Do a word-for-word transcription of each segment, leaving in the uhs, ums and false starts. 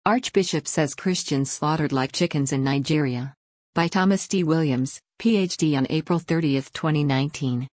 Archbishop says Christians slaughtered like chickens in Nigeria. By Thomas D. Williams, P H D on April thirtieth, twenty nineteen.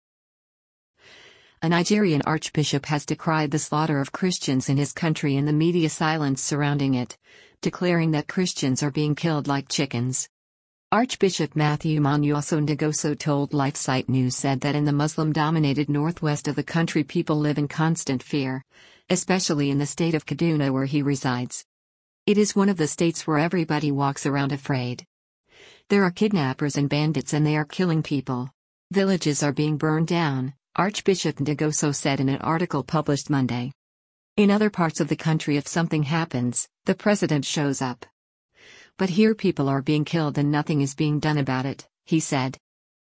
A Nigerian archbishop has decried the slaughter of Christians in his country and the media silence surrounding it, declaring that Christians are being killed like chickens. Archbishop Matthew Monyoso Ndogoso told LifeSite News said that in the Muslim-dominated northwest of the country people live in constant fear, especially in the state of Kaduna where he resides. It is one of the states where everybody walks around afraid. There are kidnappers and bandits and they are killing people. Villages are being burned down, Archbishop Ndogoso said in an article published Monday. In other parts of the country, if something happens, the president shows up. But here people are being killed and nothing is being done about it, he said.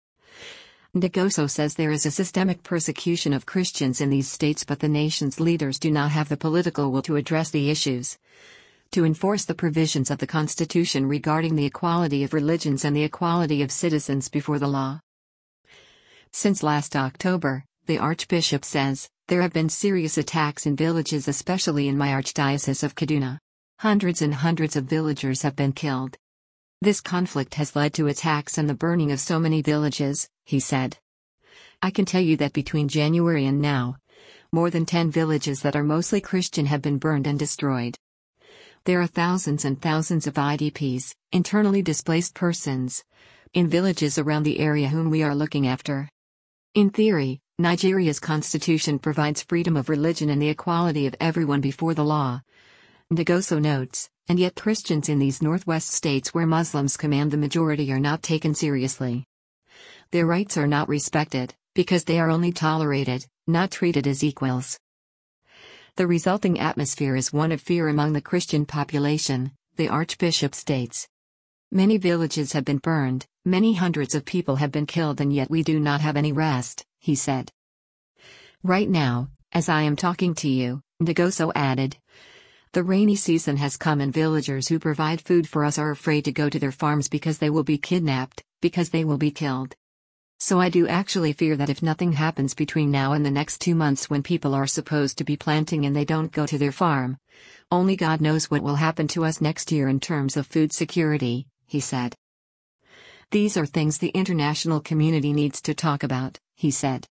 Ndogoso says there is a systemic persecution of Christians in these states, but the nation's leaders do not have the political will to address the issues, to enforce the provisions of the Constitution regarding the equality of religions and the equality of citizens before the law. Since last October, the Archbishop says, there have been serious attacks in villages, especially in my Archdiocese of Kaduna. Hundreds and hundreds of villagers have been killed. This conflict has led to attacks and the burning of so many villages, he said. I can tell you that between January and now, more than ten villages that are mostly Christian have been burned and destroyed. There are thousands and thousands of I D Ps, internally displaced persons, in villages around the area whom we are looking after. In theory, Nigeria's constitution provides freedom of religion and the equality of everyone before the law, Ndogoso notes, and yet Christians in these northwest states where Muslims command the majority are not taken seriously. Their rights are not respected, because they are only tolerated, not treated as equals. The resulting atmosphere is one of fear among the Christian population, the Archbishop states. Many villages have been burned, many hundreds of people have been killed, and yet we do not have any rest, he said. Right now, as I am talking to you, Ndogoso added, the rainy season has come and villagers who provide food for us are afraid to go to their farms because they will be kidnapped, because they will be killed. So I do actually fear that if nothing happens between now and the next two months when people are supposed to be planting and they don't go to their farm, only God knows what will happen to us next year in terms of food security, he said. These are things the international community needs to talk about, he said.